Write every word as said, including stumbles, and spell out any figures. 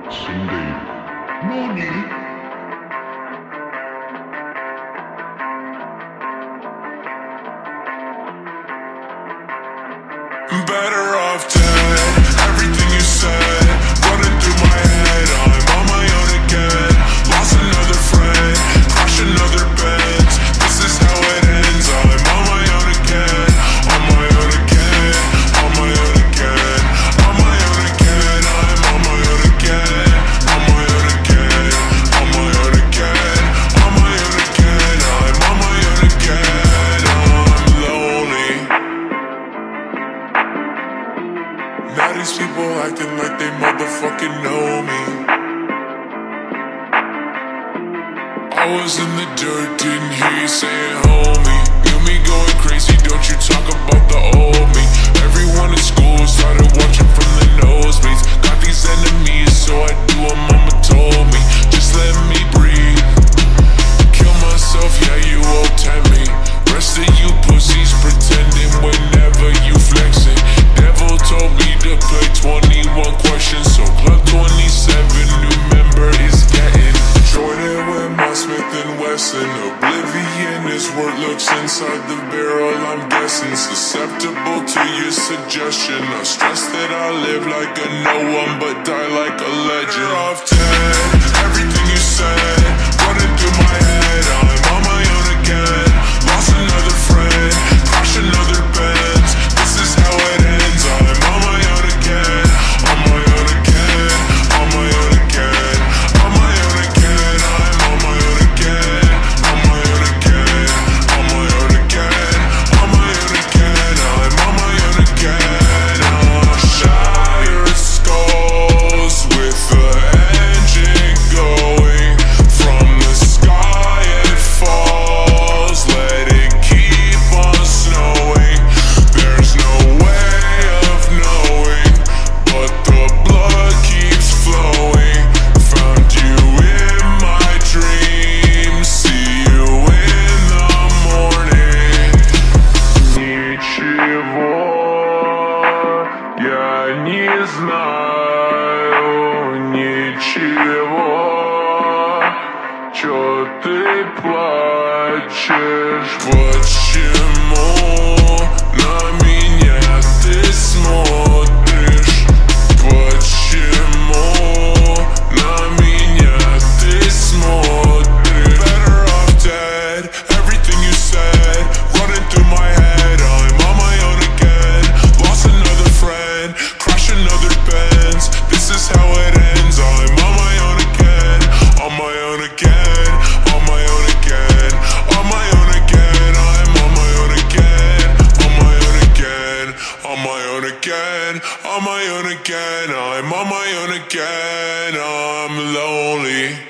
住んでいる。何？ Better off dead. Everything you said running through my head. I'm on my own again. Lost another friend, crash another Benz. This is how it ends. I'm on my own again. On my own again. On my own again. On my own again. I'm on my own again. On my own again. On my own again. On my own again. I'm on my own again. I'm lonely. Now these people acting like they motherfucking know me. I was in the dirt, didn't hear you saying homie. Knew me going crazy, don't you talk about the old me. Everyone in school started watching from the nosebleeds. Got these enemies, so I do what mama told me. Just let me breathe. Kill myself, yeah, you all tempt me. Rest of you pussies pretending whenever you flexing. Devil told me to play twenty-one questions, so club twenty-seven, new member is getting. Jordan with my Smith and Wesson. Oblivion is what looks inside the barrel, I'm guessing. Susceptible to your suggestion. I stress that I live like a no one, but die like a legend. Off ten, everything you said running through my head. I'm on my own again. Lost another friend, crash another Benz. This is how it ends. I'm on my own again. On my own again. On my own again. On my own again. I'm on my own again. On my own again. On my own again. On my own again. I'm on my own again. I'm shattered skulls with the engine going. From the sky it falls. Let it keep on snowing. There's no way of knowing, but the blood keeps flowing. Found you in my dreams. See you in the morning. Ничего я не знаю, ничего. Чё ты плачешь? Почему на меня ты смотришь? Почему на меня ты смотришь? Better off dead. Everything you said running through my head. I'm on my own again. Lost another friend, crash another Benz. This is how it ends. I'm on my own again. On my own again. On my own again. On my own again. I'm on my own again. On my own again. On my own again. On my own again. I'm on my own again. I'm lonely.